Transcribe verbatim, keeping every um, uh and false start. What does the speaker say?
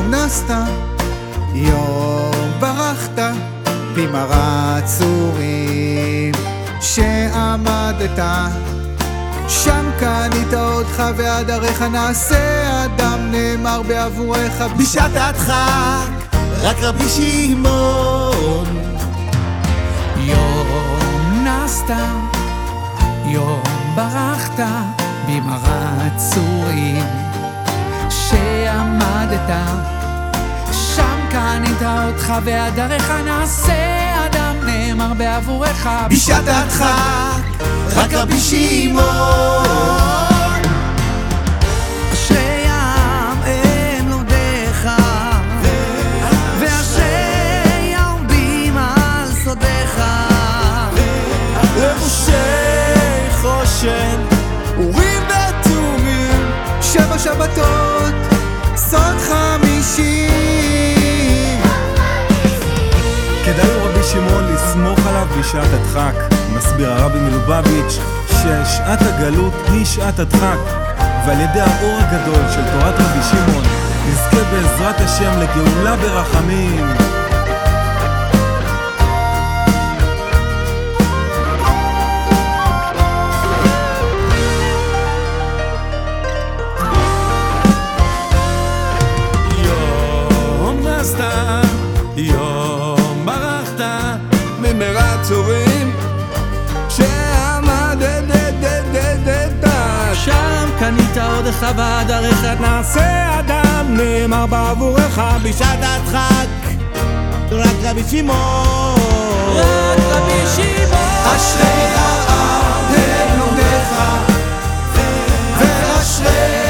נסת, יום ברחת במראה צורים, שעמדת שם קנית אותך ועד עריך נעשה אדם, נאמר בעבורך בשעת הדחק רק רבי שמעון. יום נסת, יום ברחת במראה צורים, שעמדת שם קנית אותך ועד עריך נעשה אדם, נאמר בעבורך בשעת הדחק רק רבי שמעון. אשרי העם הם לומדיך, ואשרי העומדים על סודיך, לבושי חושן אורים ותומים, שבע שבתות סוד חמישים. כדאי רבי שמעון לסמוך עליו בשעת הדחק. מסביר הרבי מלובביץ' ששעת הגלות היא שעת הדחק, ועל ידי האור הגדול של תורת רבי שמעון נזכה בעזרת השם לגאולה ברחמים. יום נסת, יום ברחת ממראה צורים, שם קנית עודך ועד עריך נעשה אדם, נאמר בעבורך בשעת הדחק רק רבי שמעון. רק רבי שמעון. אשרי העם הם לומדיך, ואשרי